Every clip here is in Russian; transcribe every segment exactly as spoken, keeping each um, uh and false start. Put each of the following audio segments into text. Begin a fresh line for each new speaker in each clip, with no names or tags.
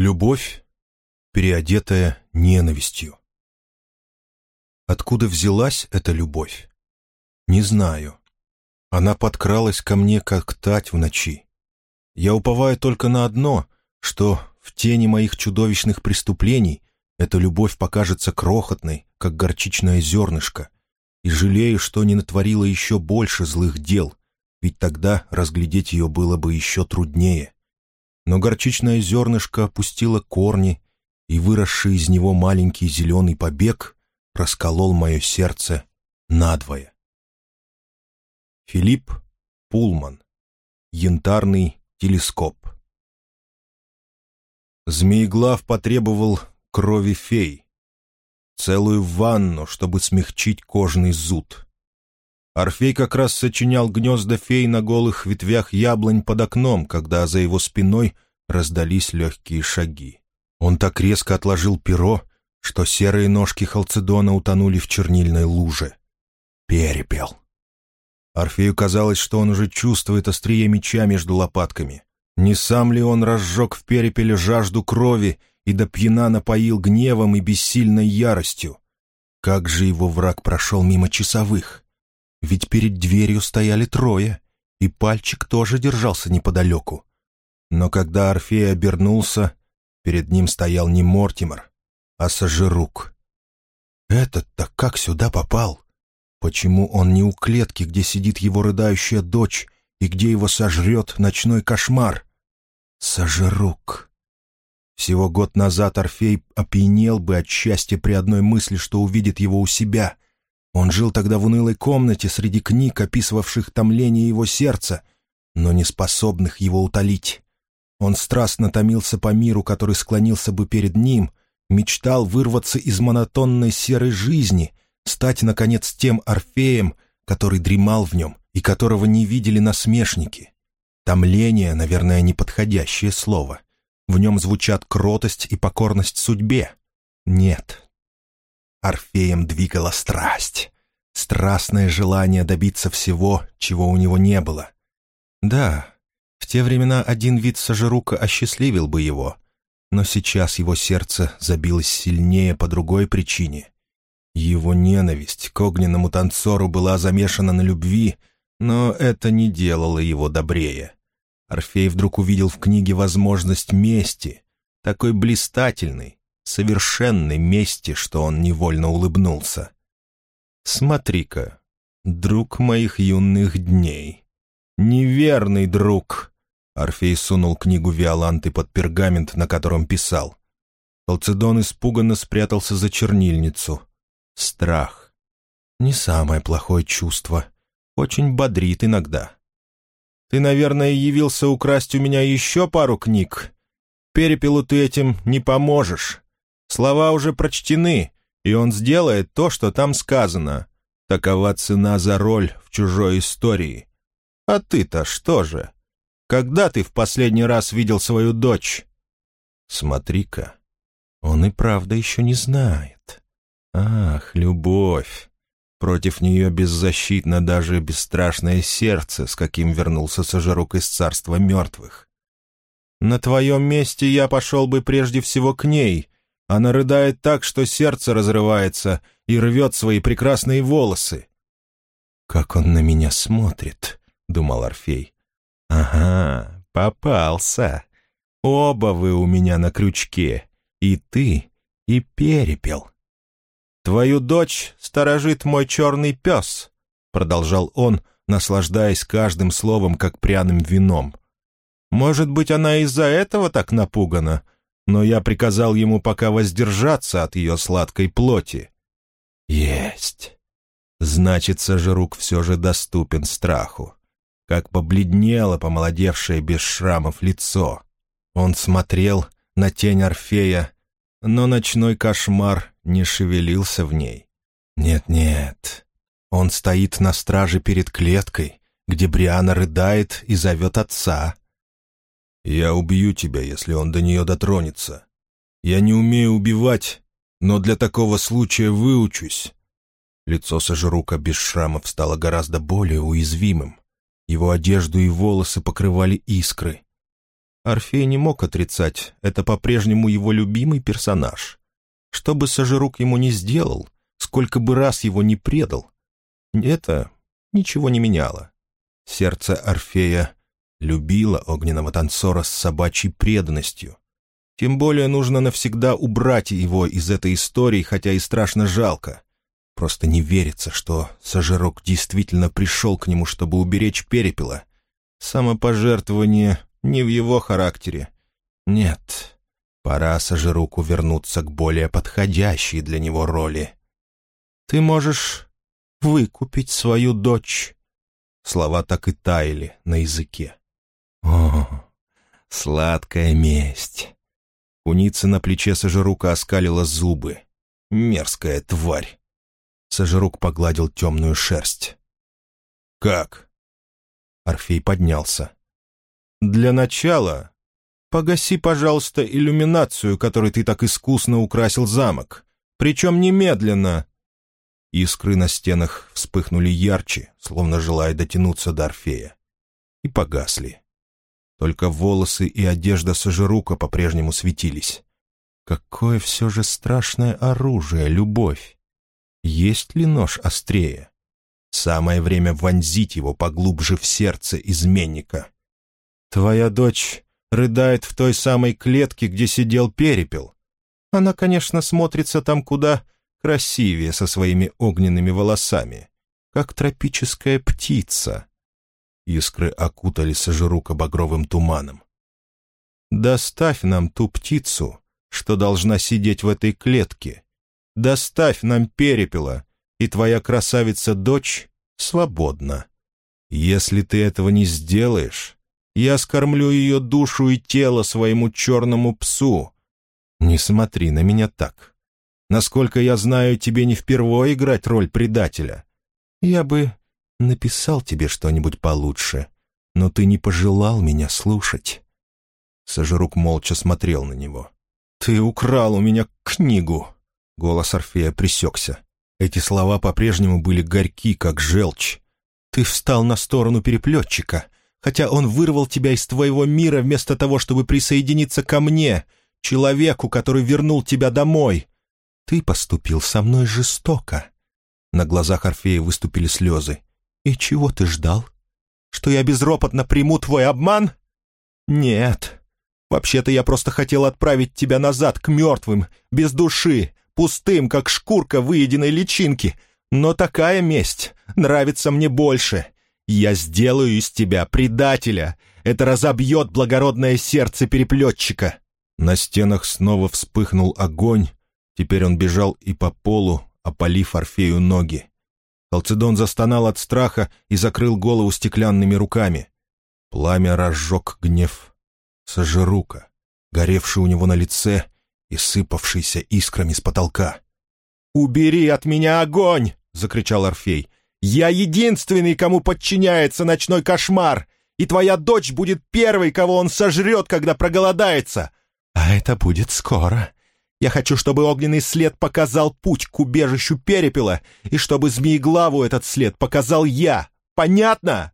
Любовь, переодетая ненавистью. Откуда взялась эта любовь? Не знаю. Она подкралась ко мне, как тать в ночи. Я уповаю только на одно, что в тени моих чудовищных преступлений эта любовь покажется крохотной, как горчичное зернышко, и жалею, что не натворила еще больше злых дел, ведь тогда разглядеть ее было бы еще труднее. Но горчичное зернышко опустило корни, и выросший из него маленький зеленый побег расколол мое сердце надвое. Филипп Пулман. Янтарный телескоп. Змееглав потребовал крови фей, целую ванну, чтобы смягчить кожный зуд. Орфей как раз сочинял гнезда фей на голых ветвях яблонь под окном, когда за его спиной раздались легкие шаги. Он так резко отложил перо, что серые ножки халцедона утонули в чернильной луже. Перепел. Орфею казалось, что он уже чувствует острие меча между лопатками. Не сам ли он разжег в перепеле жажду крови и до пьяна напоил гневом и бессильной яростью? Как же его враг прошел мимо часовых? Ведь перед дверью стояли трое, и пальчик тоже держался неподалеку. Но когда Орфей обернулся, перед ним стоял не Мортимер, а Сожирук. Этот-то как сюда попал? Почему он не у клетки, где сидит его рыдающая дочь, и где его сожрет ночной кошмар? Сожирук. Всего год назад Орфей опьянел бы от счастья при одной мысли, что увидит его у себя. Он жил тогда в унылой комнате среди книг, описывавших томление его сердца, но не способных его утолить. Он страстно томился по миру, который склонился бы перед ним, мечтал вырваться из монотонной серой жизни, стать, наконец, тем Орфеем, который дремал в нем и которого не видели насмешники. Томление, наверное, неподходящее слово. В нем звучат кротость и покорность судьбе. Нет. Орфеем двигала страсть. Страстное желание добиться всего, чего у него не было. Да, в те времена один вид Сожирука осчастливил бы его, но сейчас его сердце забилось сильнее по другой причине. Его ненависть к огненному танцору была замешана на любви, но это не делало его добрее. Орфей вдруг увидел в книге возможность мести, такой блистательной, совершенной мести, что он невольно улыбнулся. «Смотри-ка, друг моих юных дней, неверный друг!» Орфей сунул книгу Виоланты под пергамент, на котором писал. Халцедон испуганно спрятался за чернильницу. Страх. Не самое плохое чувство. Очень бодрит иногда. «Ты, наверное, явился украсть у меня еще пару книг. Перепелу ты этим не поможешь. Слова уже прочтены, и он сделает то, что там сказано. Такова цена за роль в чужой истории. А ты-то что же? Когда ты в последний раз видел свою дочь?» Смотри-ка, он и правда еще не знает. Ах, любовь! Против нее беззащитно даже бесстрашное сердце, с каким вернулся Сожирук из царства мертвых. «На твоем месте я пошел бы прежде всего к ней. Она рыдает так, что сердце разрывается и рвет свои прекрасные волосы». «Как он на меня смотрит», — думал Орфей. «Ага, попался. Оба вы у меня на крючке, и ты, и перепел». «Твою дочь сторожит мой черный пес», — продолжал он, наслаждаясь каждым словом, как пряным вином. «Может быть, она из-за этого так напугана, но я приказал ему пока воздержаться от ее сладкой плоти». «Есть. Значит, Сожирук все же доступен страху. Как побледнело помолодевшее без шрамов лицо. Он смотрел на тень Орфея, но ночной кошмар не шевелился в ней. Нет-нет, он стоит на страже перед клеткой, где Бриана рыдает и зовет отца. «Я убью тебя, если он до нее дотронется. Я не умею убивать, но для такого случая выучусь». Лицо Сожирука без шрамов стало гораздо более уязвимым. Его одежду и волосы покрывали искры. Орфей не мог отрицать, это по-прежнему его любимый персонаж. Что бы Сожирук ему ни сделал, сколько бы раз его ни предал, это ничего не меняло. Сердце Орфея любило огненного танцора с собачьей преданностью. Тем более нужно навсегда убрать его из этой истории, хотя и страшно жалко. Просто не верится, что Сожирук действительно пришел к нему, чтобы уберечь Перепела. Самопожертвование не в его характере. Нет, пора Сожируку вернуться к более подходящей для него роли. «Ты можешь выкупить свою дочь». Слова так и таяли на языке. О, сладкая месть. Куница на плече Сожирука оскалила зубы. Мерзкая тварь. Сожирук погладил темную шерсть. «Как?» Орфей поднялся. «Для начала погаси, пожалуйста, иллюминацию, которой ты так искусно украсил замок. Причем немедленно». Искры на стенах вспыхнули ярче, словно желая дотянуться до Орфея, и погасли. Только волосы и одежда Сожирука по-прежнему светились. Какое все же страшное оружие, любовь! Есть ли нож острее? Самое время вонзить его поглубже в сердце изменника. «Твоя дочь рыдает в той самой клетке, где сидел Перепел. Она, конечно, смотрится там куда красивее со своими огненными волосами, как тропическая птица». Искры окутали Сожирука багровым туманом. «Доставь нам ту птицу, что должна сидеть в этой клетке. Доставь нам Перепела, и твоя красавица-дочь свободна. Если ты этого не сделаешь, я скормлю ее душу и тело своему черному псу. Не смотри на меня так. Насколько я знаю, тебе не впервые играть роль предателя. Я бы написал тебе что-нибудь получше, но ты не пожелал меня слушать». Сожирук молча смотрел на него. «Ты украл у меня книгу!» Голос Орфея пресекся. Эти слова по-прежнему были горьки, как желчь. «Ты встал на сторону переплетчика, хотя он вырвал тебя из твоего мира вместо того, чтобы присоединиться ко мне, человеку, который вернул тебя домой. Ты поступил со мной жестоко». На глазах Орфея выступили слезы. «И чего ты ждал? Что я безропотно приму твой обман? Нет. Вообще-то я просто хотел отправить тебя назад к мертвым, без души, пустым, как шкурка выеденной личинки. Но такая месть нравится мне больше. Я сделаю из тебя предателя. Это разобьет благородное сердце переплетчика». На стенах снова вспыхнул огонь. Теперь он бежал и по полу, опалив Орфею ноги. Халцедон застонал от страха и закрыл голову стеклянными руками. Пламя разжег гнев Сожирука, горевший у него на лице и сыпавшийся искрами с потолка. «Убери от меня огонь!» — закричал Орфей. «Я единственный, кому подчиняется ночной кошмар, и твоя дочь будет первой, кого он сожрет, когда проголодается. А это будет скоро. Я хочу, чтобы огненный след показал путь к убежищу Перепела, и чтобы Змееглаву этот след показал я. Понятно?»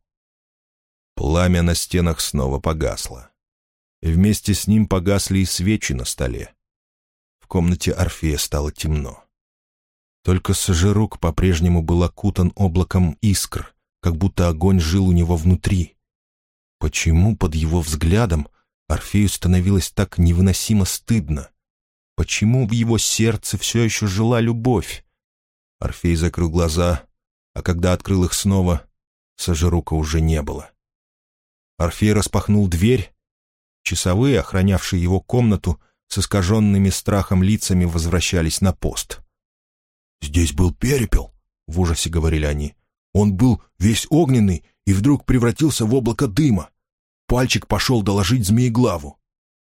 Пламя на стенах снова погасло. И вместе с ним погасли и свечи на столе. В комнате Орфея стало темно. Только Сожирук по-прежнему был окутан облаком искр, как будто огонь жил у него внутри. Почему под его взглядом Орфею становилось так невыносимо стыдно? Почему в его сердце все еще жила любовь? Орфей закрыл глаза, а когда открыл их снова, Сожирука уже не было. Орфей распахнул дверь. Часовые, охранявшие его комнату, с искаженными страхом лицами возвращались на пост. «Здесь был Перепел», — в ужасе говорили они. «Он был весь огненный и вдруг превратился в облако дыма. Пальчик пошел доложить Змееглаву».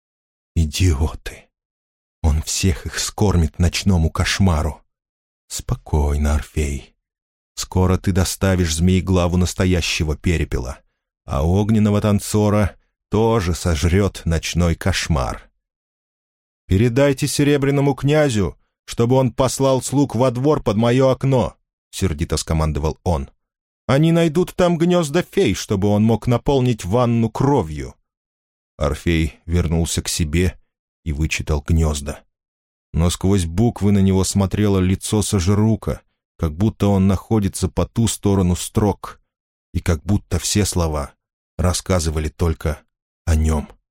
«Идиоты! Он всех их скормит ночному кошмару. Спокойно, Орфей. Скоро ты доставишь Змееглаву настоящего Перепела, а огненного танцора тоже сожрет ночной кошмар. Передайте серебряному князю, чтобы он послал слуг во двор под мое окно», — сердито скомандовал он. «Они найдут там гнезда фей, чтобы он мог наполнить ванну кровью». Орфей вернулся к себе и вычитал гнезда. Но сквозь буквы на него смотрело лицо Сожрука, как будто он находится по ту сторону строк, и как будто все слова рассказывали только о нем.